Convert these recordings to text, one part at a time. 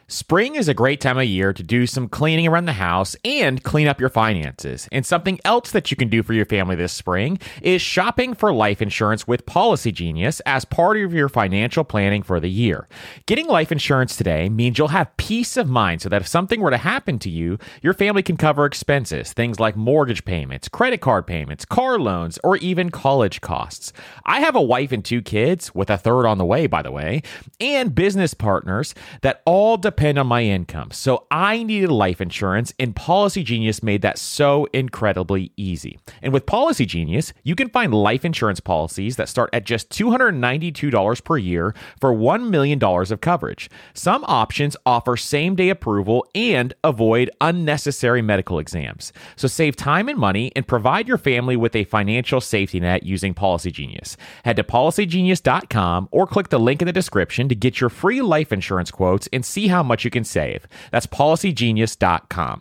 Spring is a great time of year to do some cleaning around the house and clean up your finances. And something else that you can do for your family this spring is shopping for life insurance with Policy Genius as part of your financial planning for the year. Getting life insurance today means you'll have peace of mind so that if something were to happen to you, your family can cover expenses, things like mortgage payments, credit card payments, car loans, or even college costs. I have a wife and 2 kids, with a third on the way, by the way, and business partners that all depend on my income. So I needed life insurance, and Policy Genius made that so incredibly easy. And with Policy Genius, you can find life insurance policies that start at just $292 per year for $1 million of coverage. Some options offer same-day approval and avoid unnecessary medical exams. So save time and money and provide your family with a financial safety net using Policy Genius. Head to policygenius.com or click the link in the description to get your free life insurance quotes and see how much you can save. That's policygenius.com.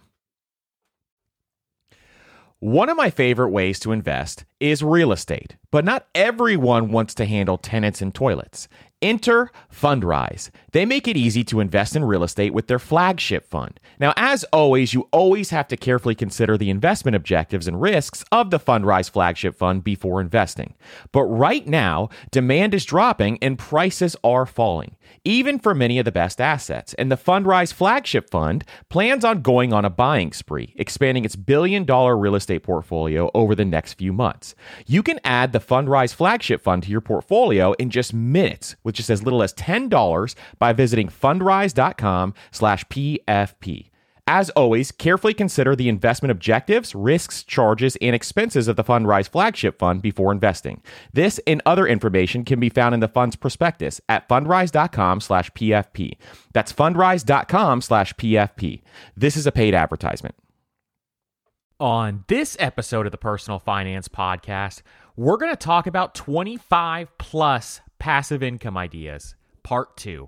One of my favorite ways to invest is real estate, but not everyone wants to handle tenants and toilets. Enter Fundrise. They make it easy to invest in real estate with their flagship fund. Now, as always, you always have to carefully consider the investment objectives and risks of the Fundrise flagship fund before investing. But right now, demand is dropping and prices are falling, even for many of the best assets. And the Fundrise flagship fund plans on going on a buying spree, expanding its billion-dollar real estate portfolio over the next few months. You can add the Fundrise flagship fund to your portfolio in just minutes, with just as little as $10 by visiting fundrise.com/PFP. As always, carefully consider the investment objectives, risks, charges, and expenses of the Fundrise flagship fund before investing. This and other information can be found in the fund's prospectus at fundrise.com/PFP. That's fundrise.com/PFP. This is a paid advertisement. On this episode of the Personal Finance Podcast, we're going to talk about 25 plus passive income ideas, part 2.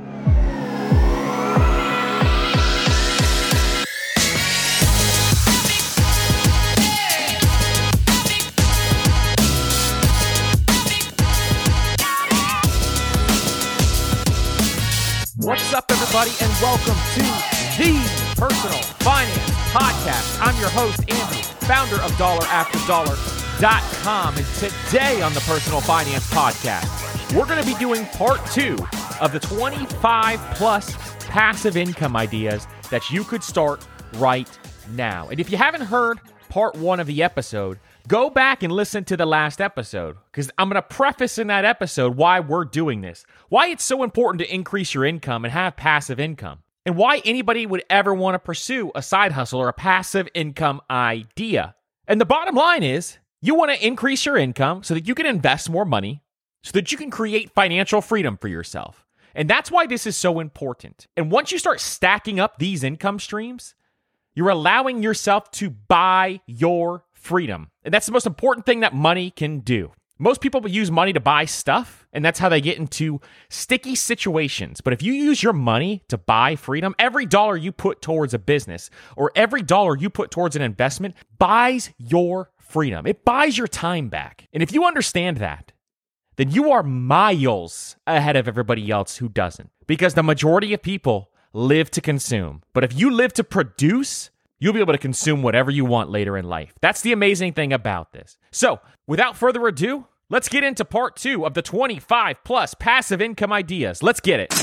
What's up, everybody, and welcome to the Personal Finance Podcast. I'm your host, Andy, founder of DollarAfterDollar.com, and today on the Personal Finance Podcast, we're going to be doing part 2 of the 25 plus passive income ideas that you could start right now. And if you haven't heard part 1 of the episode, go back and listen to the last episode, because I'm going to preface in that episode why we're doing this, why it's so important to increase your income and have passive income, and why anybody would ever want to pursue a side hustle or a passive income idea. And the bottom line is, you want to increase your income so that you can invest more money, so that you can create financial freedom for yourself. And that's why this is so important. And once you start stacking up these income streams, you're allowing yourself to buy your freedom. And that's the most important thing that money can do. Most people use money to buy stuff, and that's how they get into sticky situations. But if you use your money to buy freedom, every dollar you put towards a business or every dollar you put towards an investment buys your freedom. It buys your time back. And if you understand that, then you are miles ahead of everybody else who doesn't. Because the majority of people live to consume. But if you live to produce, you'll be able to consume whatever you want later in life. That's the amazing thing about this. So, without further ado, let's get into part 2 of the 25 plus passive income ideas. Let's get it.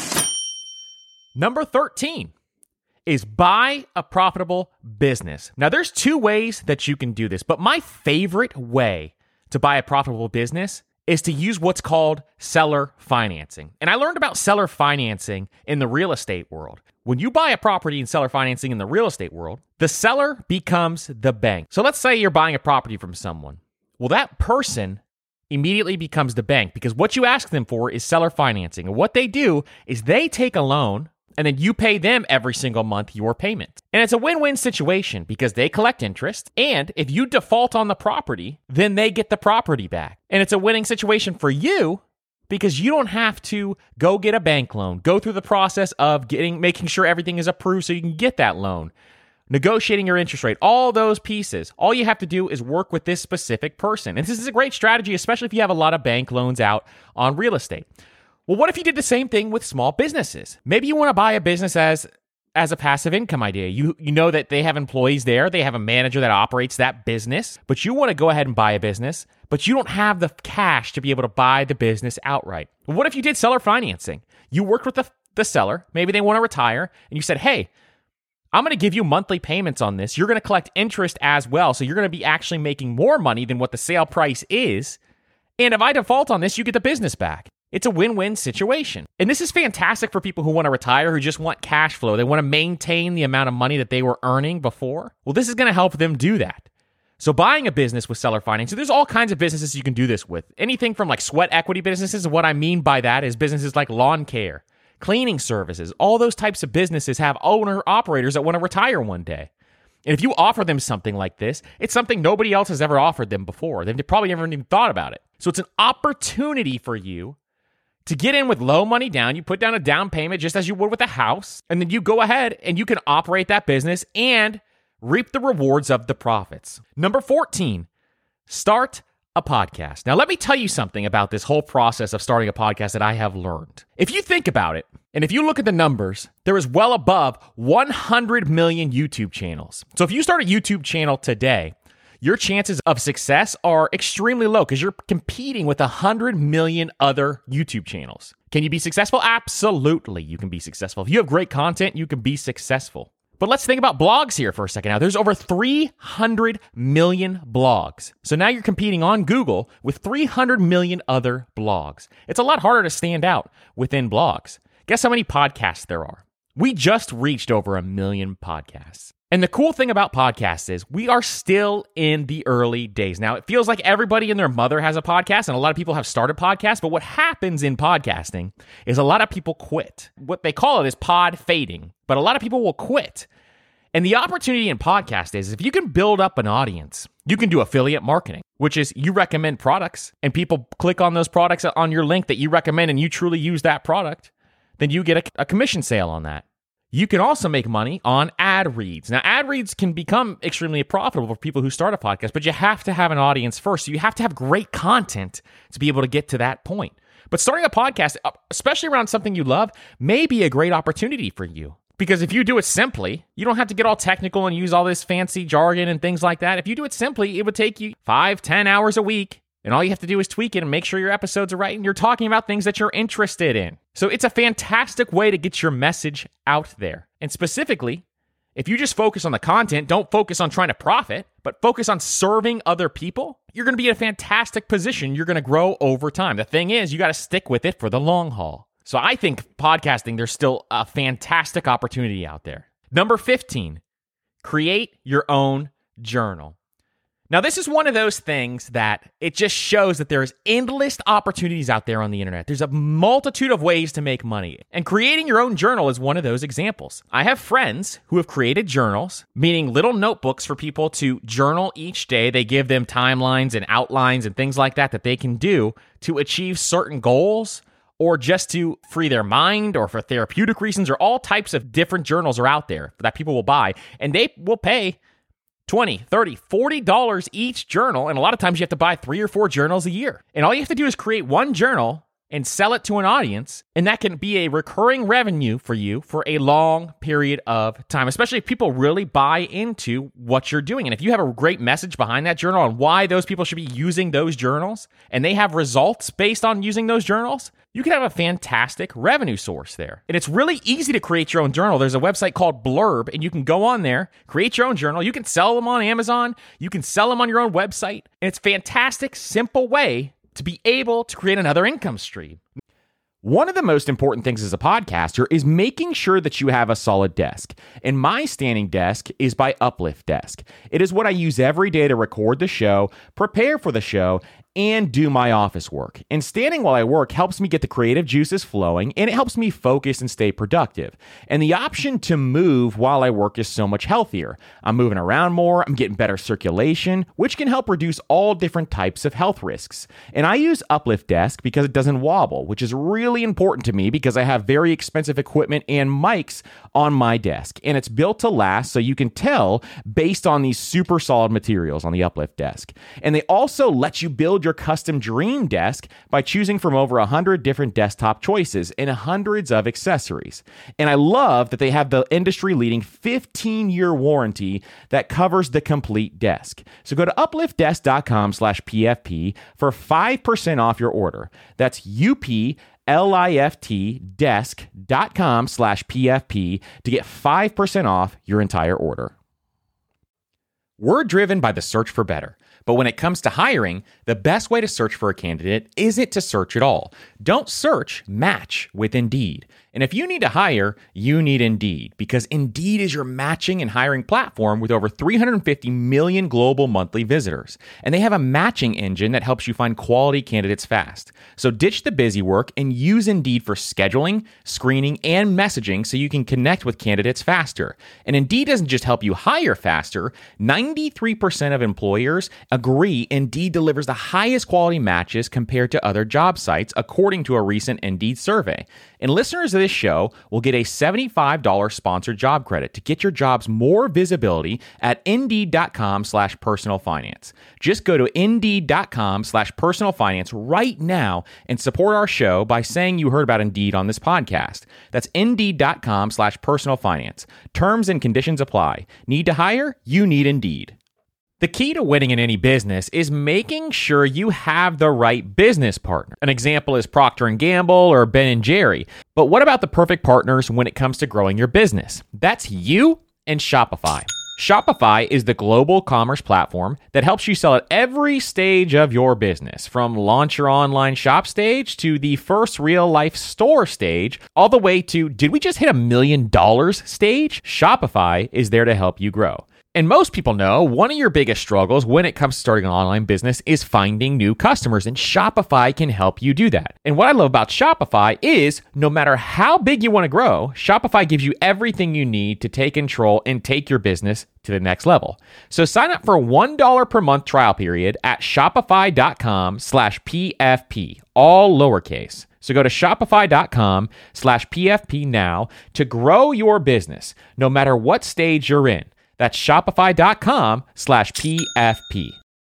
Number 13 is buy a profitable business. Now, there's 2 ways that you can do this, but my favorite way to buy a profitable business is to use what's called seller financing. And I learned about seller financing in the real estate world. When you buy a property in seller financing in the real estate world, the seller becomes the bank. So let's say you're buying a property from someone. Well, that person immediately becomes the bank because what you ask them for is seller financing. And what they do is they take a loan and then you pay them every single month your payment. And it's a win-win situation because they collect interest, and if you default on the property, then they get the property back. And it's a winning situation for you because you don't have to go get a bank loan, go through the process of making sure everything is approved so you can get that loan, negotiating your interest rate, all those pieces. All you have to do is work with this specific person. And this is a great strategy, especially if you have a lot of bank loans out on real estate. Well, what if you did the same thing with small businesses? Maybe you want to buy a business as a passive income idea. You know that they have employees there, they have a manager that operates that business, but you want to go ahead and buy a business, but you don't have the cash to be able to buy the business outright. What if you did seller financing? You worked with the seller, maybe they want to retire, and you said, hey, I'm going to give you monthly payments on this. You're going to collect interest as well, so you're going to be actually making more money than what the sale price is. And if I default on this, you get the business back. It's a win-win situation. And this is fantastic for people who want to retire, who just want cash flow. They want to maintain the amount of money that they were earning before. Well, this is going to help them do that. So buying a business with seller financing, there's all kinds of businesses you can do this with. Anything from like sweat equity businesses. And what I mean by that is businesses like lawn care, cleaning services. All those types of businesses have owner-operators that want to retire one day. And if you offer them something like this, it's something nobody else has ever offered them before. They've probably never even thought about it. So it's an opportunity for you to get in with low money down. You put down a down payment just as you would with a house, and then you go ahead and you can operate that business and reap the rewards of the profits. Number 14, start a podcast. Now, let me tell you something about this whole process of starting a podcast that I have learned. If you think about it, and if you look at the numbers, there is well above 100 million YouTube channels. So if you start a YouTube channel today, your chances of success are extremely low because you're competing with 100 million other YouTube channels. Can you be successful? Absolutely, you can be successful. If you have great content, you can be successful. But let's think about blogs here for a second. Now, there's over 300 million blogs. So now you're competing on Google with 300 million other blogs. It's a lot harder to stand out within blogs. Guess how many podcasts there are? We just reached over 1 million podcasts. And the cool thing about podcasts is we are still in the early days. Now, it feels like everybody and their mother has a podcast, and a lot of people have started podcasts, but what happens in podcasting is a lot of people quit. What they call it is pod fading, but a lot of people will quit. And the opportunity in podcast is if you can build up an audience, you can do affiliate marketing, which is you recommend products, and people click on those products on your link that you recommend, and you truly use that product, then you get a commission sale on that. You can also make money on ad reads. Now, ad reads can become extremely profitable for people who start a podcast, but you have to have an audience first. So you have to have great content to be able to get to that point. But starting a podcast, especially around something you love, may be a great opportunity for you. Because if you do it simply, you don't have to get all technical and use all this fancy jargon and things like that. If you do it simply, it would take you 5-10 hours a week. And all you have to do is tweak it and make sure your episodes are right and you're talking about things that you're interested in. So it's a fantastic way to get your message out there. And specifically, if you just focus on the content, don't focus on trying to profit, but focus on serving other people, you're going to be in a fantastic position. You're going to grow over time. The thing is, you got to stick with it for the long haul. So I think podcasting, there's still a fantastic opportunity out there. Number 15, create your own journal. Now, this is one of those things that it just shows that there's endless opportunities out there on the internet. There's a multitude of ways to make money, and creating your own journal is one of those examples. I have friends who have created journals, meaning little notebooks for people to journal each day. They give them timelines and outlines and things like that they can do to achieve certain goals, or just to free their mind, or for therapeutic reasons, or all types of different journals are out there that people will buy, and they will pay $20, $30, $40 each journal, and a lot of times you have to buy 3 or 4 journals a year. And all you have to do is create one journal and sell it to an audience, and that can be a recurring revenue for you for a long period of time, especially if people really buy into what you're doing. And if you have a great message behind that journal on why those people should be using those journals, and they have results based on using those journals, you can have a fantastic revenue source there. And it's really easy to create your own journal. There's a website called Blurb, and you can go on there, create your own journal. You can sell them on Amazon. You can sell them on your own website. And it's a fantastic, simple way to be able to create another income stream. One of the most important things as a podcaster is making sure that you have a solid desk. And my standing desk is by Uplift Desk. It is what I use every day to record the show, prepare for the show, and do my office work. And standing while I work helps me get the creative juices flowing, and it helps me focus and stay productive. And the option to move while I work is so much healthier. I'm moving around more, I'm getting better circulation, which can help reduce all different types of health risks. And I use Uplift Desk because it doesn't wobble, which is really important to me because I have very expensive equipment and mics on my desk. And it's built to last, so you can tell based on these super solid materials on the Uplift Desk. And they also let you build build your custom dream desk by choosing from over 100 different desktop choices and hundreds of accessories. And I love that they have the industry-leading 15-year warranty that covers the complete desk. So go to upliftdesk.com/PFP for 5% off your order. That's upliftdesk.com/PFP to get 5% off your entire order. We're driven by the search for better. But when it comes to hiring, the best way to search for a candidate isn't to search at all. Don't search, match with Indeed. And if you need to hire, you need Indeed, because Indeed is your matching and hiring platform with over 350 million global monthly visitors. And they have a matching engine that helps you find quality candidates fast. So ditch the busy work and use Indeed for scheduling, screening, and messaging so you can connect with candidates faster. And Indeed doesn't just help you hire faster. 93% of employers agree Indeed delivers the highest quality matches compared to other job sites, according to a recent Indeed survey. And listeners of this show will get a $75 sponsored job credit to get your jobs more visibility at Indeed.com/personalfinance. Just go to Indeed.com/personalfinance right now and support our show by saying you heard about Indeed on this podcast. That's Indeed.com/personalfinance. Terms and conditions apply. Need to hire? You need Indeed. The key to winning in any business is making sure you have the right business partner. An example is Procter & Gamble or Ben & Jerry. But what about the perfect partners when it comes to growing your business? That's you and Shopify. Shopify is the global commerce platform that helps you sell at every stage of your business, from launch your online shop stage to the first real-life store stage, all the way to, did we just hit $1 million stage? Shopify is there to help you grow. And most people know one of your biggest struggles when it comes to starting an online business is finding new customers, and Shopify can help you do that. And what I love about Shopify is no matter how big you want to grow, Shopify gives you everything you need to take control and take your business to the next level. So sign up for a $1 per month trial period at shopify.com/PFP, all lowercase. So go to shopify.com/PFP now to grow your business, no matter what stage you're in. That's shopify.com/PFP.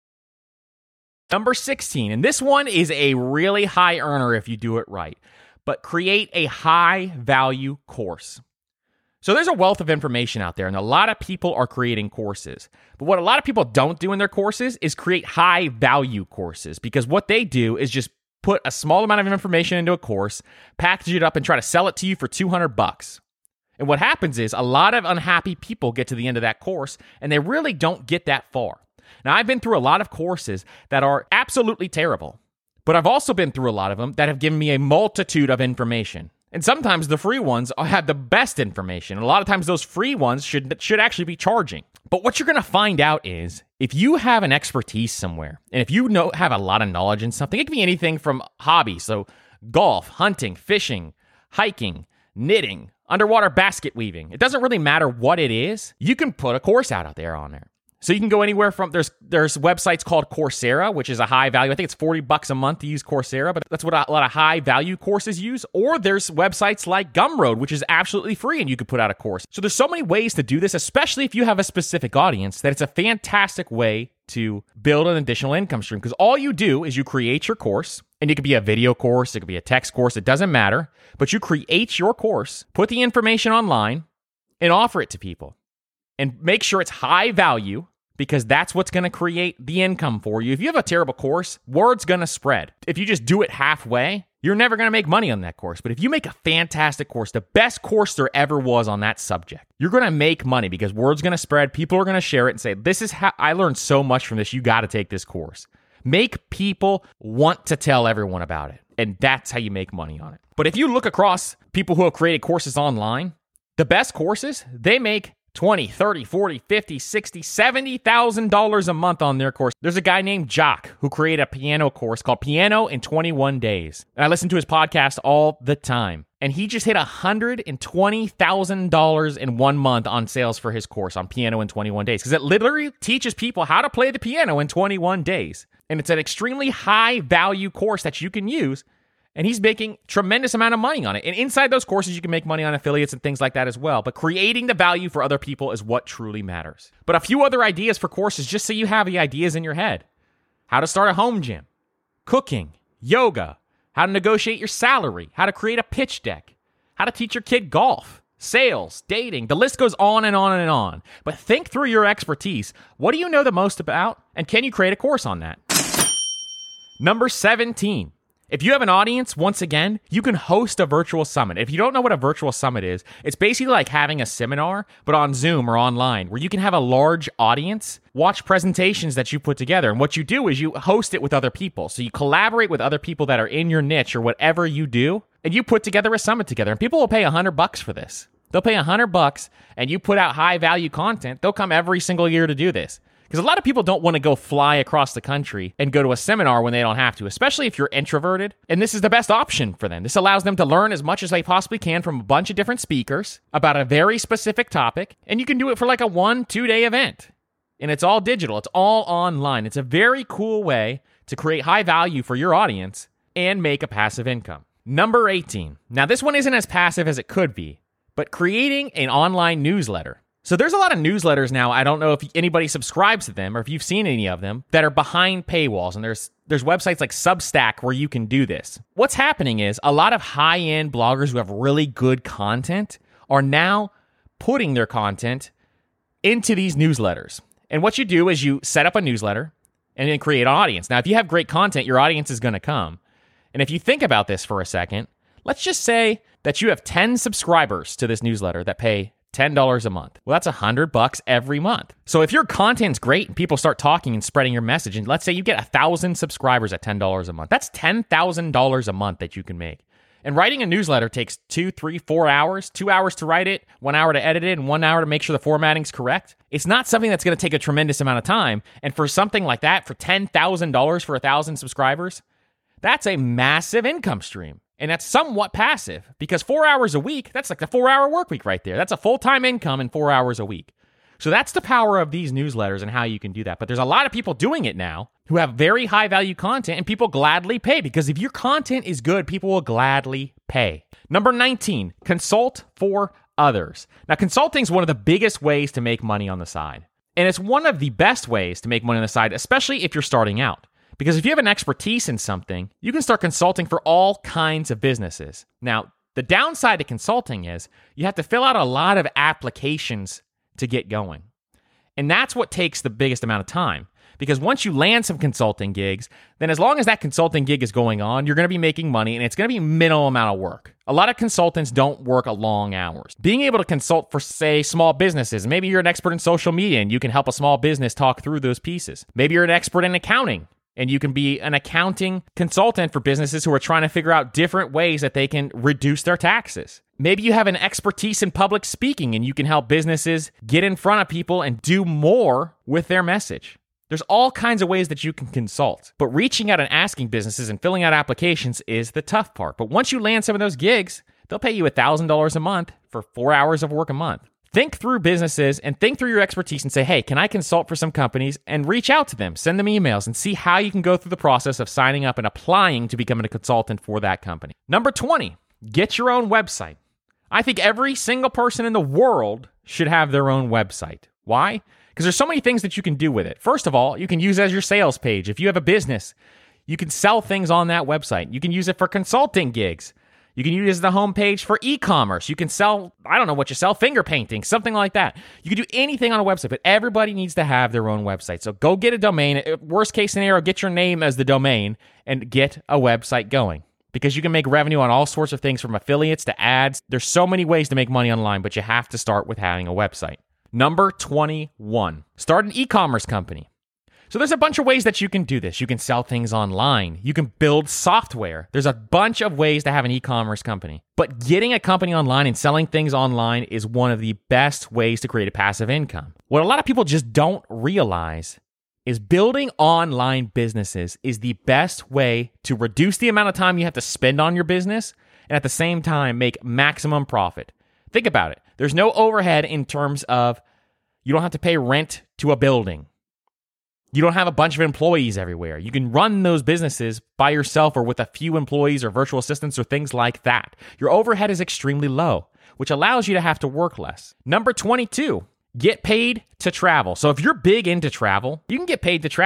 Number 16, and this one is a really high earner if you do it right, but create a high value course. So there's a wealth of information out there, and a lot of people are creating courses. But what a lot of people don't do in their courses is create high value courses, because what they do is just put a small amount of information into a course, package it up, and try to sell it to you for $200. And what happens is a lot of unhappy people get to the end of that course and they really don't get that far. Now, I've been through a lot of courses that are absolutely terrible, but I've also been through a lot of them that have given me a multitude of information. And sometimes the free ones have the best information. And a lot of times those free ones should actually be charging. But what you're going to find out is if you have an expertise somewhere, and if you have a lot of knowledge in something, it can be anything from hobbies, so golf, hunting, fishing, hiking, knitting, underwater basket weaving. It doesn't really matter what it is. You can put a course out there on there. So you can go anywhere from, there's websites called Coursera, which is a high value. I think it's $40 a month to use Coursera, but that's what a lot of high value courses use. Or there's websites like Gumroad, which is absolutely free and you could put out a course. So there's so many ways to do this, especially if you have a specific audience, that it's a fantastic way to build an additional income stream. Because all you do is you create your course, and it could be a video course, it could be a text course, it doesn't matter. But you create your course, put the information online, and offer it to people. And make sure it's high value, because that's what's going to create the income for you. If you have a terrible course, word's going to spread. If you just do it halfway, you're never going to make money on that course. But if you make a fantastic course, the best course there ever was on that subject, you're going to make money because word's going to spread. People are going to share it and say, this is how I learned so much from this. You got to take this course. Make people want to tell everyone about it. And that's how you make money on it. But if you look across people who have created courses online, the best courses, they make $20, $30, $40, $50, $60, $70,000 a month on their course. There's a guy named Jock who created a piano course called Piano in 21 Days. And I listen to his podcast all the time. And he just hit $120,000 in 1 month on sales for his course on Piano in 21 Days. Because it literally teaches people how to play the piano in 21 days. And it's an extremely high value course that you can use. And he's making tremendous amount of money on it. And inside those courses, you can make money on affiliates and things like that as well. But creating the value for other people is what truly matters. But a few other ideas for courses, just so you have the ideas in your head. How to start a home gym. cooking, yoga, how to negotiate your salary, how to create a pitch deck, how to teach your kid golf, sales, dating. The list goes on and on and on. But think through your expertise. What do you know the most about? And can you create a course on that? Number 17. If you have an audience, once again, you can host a virtual summit. If you don't know what a virtual summit is, it's basically like having a seminar, but on Zoom or online, where you can have a large audience watch presentations that you put together. And what you do is you host it with other people. So you collaborate with other people that are in your niche or whatever you do, and you put together a summit together. And people will pay $100 for this. They'll pay $100 and you put out high value content. They'll come every single year to do this. Because a lot of people don't want to go fly across the country and go to a seminar when they don't have to, especially if you're introverted. And this is the best option for them. This allows them to learn as much as they possibly can from a bunch of different speakers about a very specific topic. And you can do it for like a 1-2 day event. And it's all digital. It's all online. It's a very cool way to create high value for your audience and make a passive income. Number 18. Now, this one isn't as passive as it could be, but creating an online newsletter. So there's a lot of newsletters now. I don't know if anybody subscribes to them or if you've seen any of them that are behind paywalls. And there's websites like Substack where you can do this. What's happening is a lot of high-end bloggers who have really good content are now putting their content into these newsletters. And what you do is you set up a newsletter and then create an audience. Now, if you have great content, your audience is going to come. And if you think about this for a second, let's just say that you have 10 subscribers to this newsletter that pay $10 a month. Well, that's $100 every month. So if your content's great and people start talking and spreading your message, and let's say you get 1,000 subscribers at $10 a month, that's $10,000 a month that you can make. And writing a newsletter takes 2, 3, 4 hours, 2 hours to write it, 1 hour to edit it, and 1 hour to make sure the formatting's correct. It's not something that's going to take a tremendous amount of time. And for something like that, for $10,000 for 1,000 subscribers, that's a massive income stream. And that's somewhat passive because 4 hours a week, that's like the 4-hour work week right there. That's a full-time income in 4 hours a week. So that's the power of these newsletters and how you can do that. But there's a lot of people doing it now who have very high value content and people gladly pay because if your content is good, people will gladly pay. Number 19, consult for others. Now, consulting is one of the biggest ways to make money on the side. And it's one of the best ways to make money on the side, especially if you're starting out. Because if you have an expertise in something, you can start consulting for all kinds of businesses. Now, the downside to consulting is you have to fill out a lot of applications to get going. And that's what takes the biggest amount of time. Because once you land some consulting gigs, then as long as that consulting gig is going on, you're going to be making money and it's going to be minimal amount of work. A lot of consultants don't work long hours. Being able to consult for, say, small businesses, maybe you're an expert in social media and you can help a small business talk through those pieces. Maybe you're an expert in accounting and you can be an accounting consultant for businesses who are trying to figure out different ways that they can reduce their taxes. Maybe you have an expertise in public speaking and you can help businesses get in front of people and do more with their message. There's all kinds of ways that you can consult, but reaching out and asking businesses and filling out applications is the tough part. But once you land some of those gigs, they'll pay you $1,000 a month for 4 hours of work a month. Think through businesses and think through your expertise and say, hey, can I consult for some companies? And reach out to them, send them emails, and see how you can go through the process of signing up and applying to becoming a consultant for that company. Number 20, get your own website. I think every single person in the world should have their own website. Why? Because there's so many things that you can do with it. First of all, you can use it as your sales page. If you have a business, you can sell things on that website. You can use it for consulting gigs. You can use it as the homepage for e-commerce. You can sell, I don't know what you sell, finger painting, something like that. You can do anything on a website, but everybody needs to have their own website. So go get a domain. Worst case scenario, get your name as the domain and get a website going. Because you can make revenue on all sorts of things from affiliates to ads. There's so many ways to make money online, but you have to start with having a website. Number 21, start an e-commerce company. So there's a bunch of ways that you can do this. You can sell things online. You can build software. There's a bunch of ways to have an e-commerce company. But getting a company online and selling things online is one of the best ways to create a passive income. What a lot of people just don't realize is building online businesses is the best way to reduce the amount of time you have to spend on your business and at the same time make maximum profit. Think about it. There's no overhead in terms of you don't have to pay rent to a building. You don't have a bunch of employees everywhere. You can run those businesses by yourself or with a few employees or virtual assistants or things like that. Your overhead is extremely low, which allows you to have to work less. Number 22, get paid to travel. So if you're big into travel, you can get paid to travel.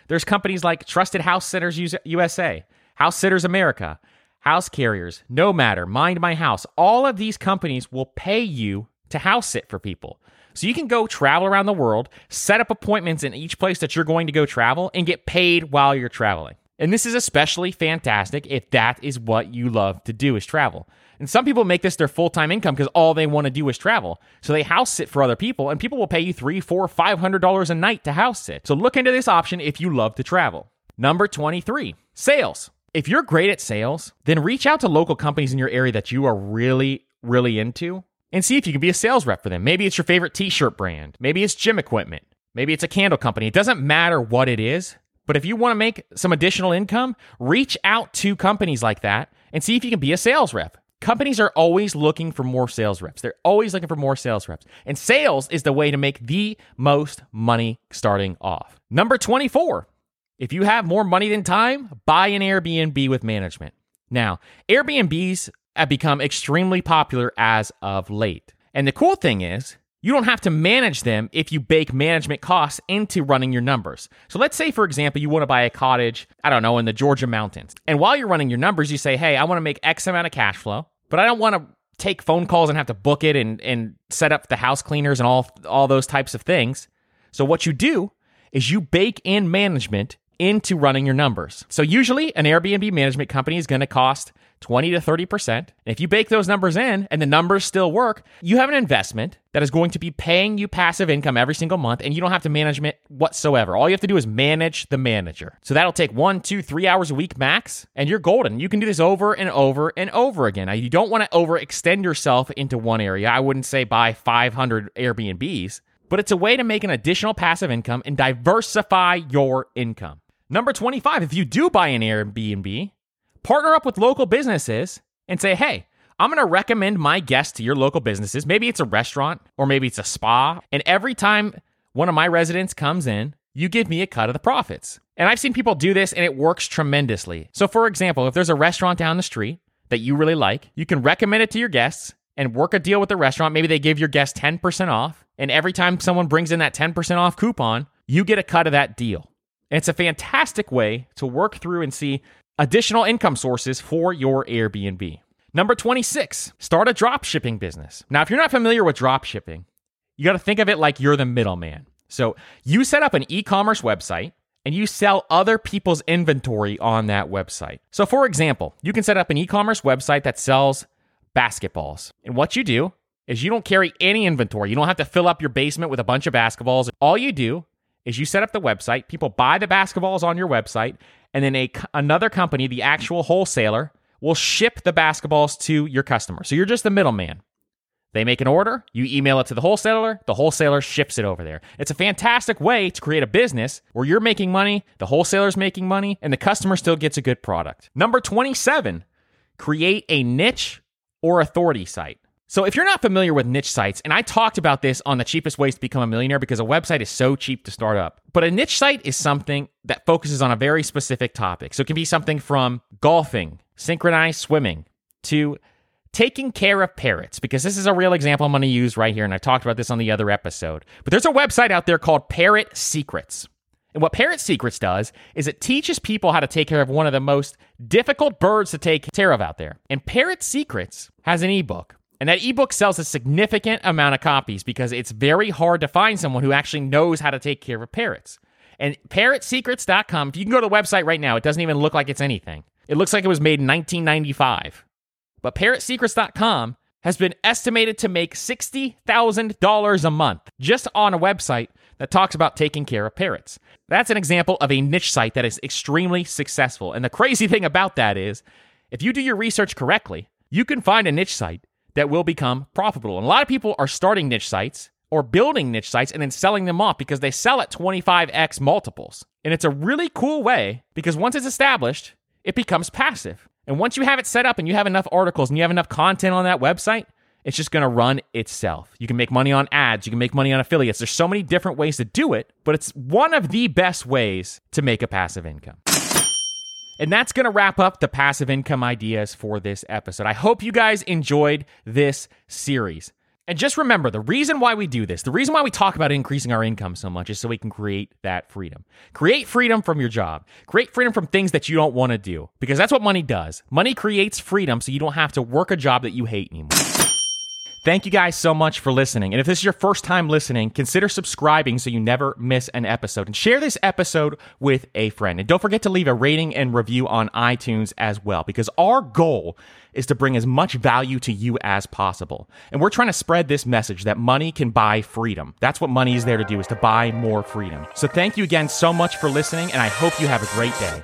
There's companies like Trusted House Sitters USA, House Sitters America, House Carriers, No Matter, Mind My House. All of these companies will pay you to house sit for people. So you can go travel around the world, set up appointments in each place that you're going to go travel, and get paid while you're traveling. And this is especially fantastic if that is what you love to do, is travel. And some people make this their full-time income because all they want to do is travel. So they house sit for other people, and people will pay you $300, $400, $500 a night to house sit. So look into this option if you love to travel. Number 23, sales. If you're great at sales, then reach out to local companies in your area that you are really, really into and see if you can be a sales rep for them. Maybe it's your favorite t-shirt brand. Maybe it's gym equipment. Maybe it's a candle company. It doesn't matter what it is, but if you want to make some additional income, reach out to companies like that and see if you can be a sales rep. Companies are always looking for more sales reps. They're always looking for more sales reps. And sales is the way to make the most money starting off. Number 24, if you have more money than time, buy an Airbnb with management. Now, Airbnbs have become extremely popular as of late. And the cool thing is, you don't have to manage them if you bake management costs into running your numbers. So let's say, for example, you want to buy a cottage, I don't know, in the Georgia mountains. And while you're running your numbers, you say, hey, I want to make X amount of cash flow, but I don't want to take phone calls and have to book it and set up the house cleaners and all those types of things. So what you do is you bake in management into running your numbers. So usually an Airbnb management company is going to cost 20 to 30%. And if you bake those numbers in and the numbers still work, you have an investment that is going to be paying you passive income every single month, and you don't have to manage it whatsoever. All you have to do is manage the manager. So that'll take 1, 2, 3 hours a week max, and you're golden. You can do this over and over and over again. Now, you don't want to overextend yourself into one area. I wouldn't say buy 500 Airbnbs, but it's a way to make an additional passive income and diversify your income. Number 25, if you do buy an Airbnb, partner up with local businesses and say, hey, I'm going to recommend my guests to your local businesses. Maybe it's a restaurant or maybe it's a spa. And every time one of my residents comes in, you give me a cut of the profits. And I've seen people do this and it works tremendously. So for example, if there's a restaurant down the street that you really like, you can recommend it to your guests and work a deal with the restaurant. Maybe they give your guests 10% off. And every time someone brings in that 10% off coupon, you get a cut of that deal. And it's a fantastic way to work through and see additional income sources for your Airbnb. Number 26, start a drop shipping business. Now, if you're not familiar with drop shipping, you got to think of it like you're the middleman. So you set up an e-commerce website and you sell other people's inventory on that website. So for example, you can set up an e-commerce website that sells basketballs. And what you do is you don't carry any inventory. You don't have to fill up your basement with a bunch of basketballs. All you do is you set up the website, people buy the basketballs on your website, and then another company, the actual wholesaler, will ship the basketballs to your customer. So you're just the middleman. They make an order, you email it to the wholesaler ships it over there. It's a fantastic way to create a business where you're making money, the wholesaler's making money, and the customer still gets a good product. Number 27, create a niche or authority site. So if you're not familiar with niche sites, and I talked about this on the cheapest ways to become a millionaire because a website is so cheap to start up, but a niche site is something that focuses on a very specific topic. So it can be something from golfing, synchronized swimming, to taking care of parrots, because this is a real example I'm going to use right here, and I talked about this on the other episode. But there's a website out there called Parrot Secrets. And what Parrot Secrets does is it teaches people how to take care of one of the most difficult birds to take care of out there. And Parrot Secrets has an ebook. And that ebook sells a significant amount of copies because it's very hard to find someone who actually knows how to take care of parrots. And parrotsecrets.com, if you can go to the website right now, it doesn't even look like it's anything. It looks like it was made in 1995. But parrotsecrets.com has been estimated to make $60,000 a month just on a website that talks about taking care of parrots. That's an example of a niche site that is extremely successful. And the crazy thing about that is, if you do your research correctly, you can find a niche site that will become profitable. And a lot of people are starting niche sites or building niche sites and then selling them off because they sell at 25x multiples. And it's a really cool way because once it's established, it becomes passive. And once you have it set up and you have enough articles and you have enough content on that website, it's just going to run itself. You can make money on ads. You can make money on affiliates. There's so many different ways to do it, but it's one of the best ways to make a passive income. And that's going to wrap up the passive income ideas for this episode. I hope you guys enjoyed this series. And just remember, the reason why we do this, the reason why we talk about increasing our income so much is so we can create that freedom. Create freedom from your job. Create freedom from things that you don't want to do, because that's what money does. Money creates freedom so you don't have to work a job that you hate anymore. Thank you guys so much for listening. And if this is your first time listening, consider subscribing so you never miss an episode. And share this episode with a friend. And don't forget to leave a rating and review on iTunes as well, because our goal is to bring as much value to you as possible. And we're trying to spread this message that money can buy freedom. That's what money is there to do, is to buy more freedom. So thank you again so much for listening, and I hope you have a great day.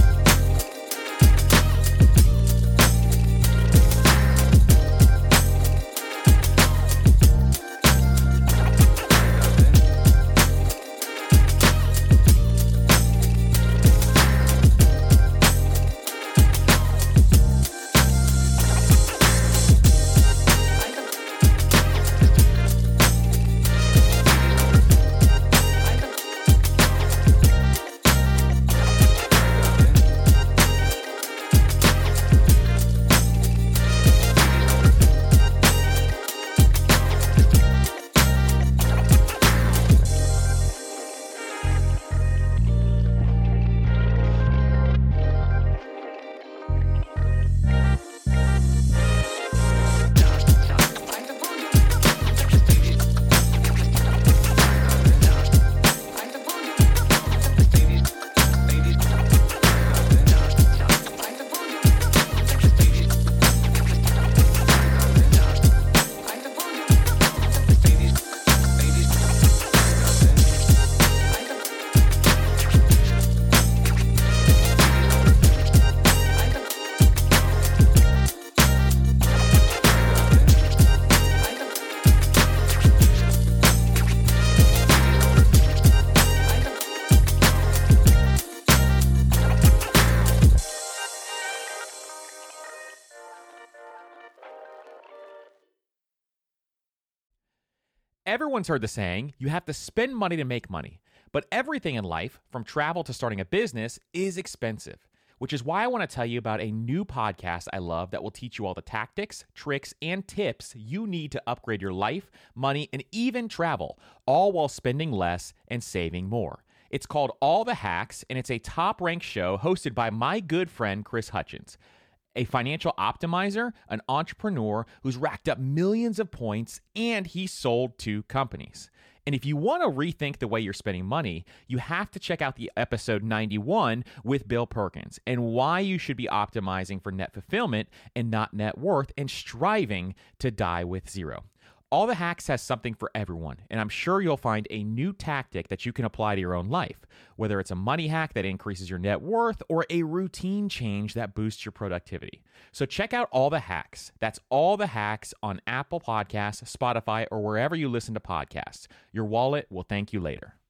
Everyone's heard the saying, you have to spend money to make money. But everything in life, from travel to starting a business, is expensive, which is why I want to tell you about a new podcast I love that will teach you all the tactics, tricks, and tips you need to upgrade your life, money, and even travel, all while spending less and saving more. It's called All the Hacks, and it's a top-ranked show hosted by my good friend Chris Hutchins, a financial optimizer, an entrepreneur who's racked up millions of points, and he sold to companies. And if you want to rethink the way you're spending money, you have to check out the episode 91 with Bill Perkins and why you should be optimizing for net fulfillment and not net worth and striving to die with zero. All the Hacks has something for everyone, and I'm sure you'll find a new tactic that you can apply to your own life, whether it's a money hack that increases your net worth or a routine change that boosts your productivity. So check out All the Hacks. That's All the Hacks on Apple Podcasts, Spotify, or wherever you listen to podcasts. Your wallet will thank you later.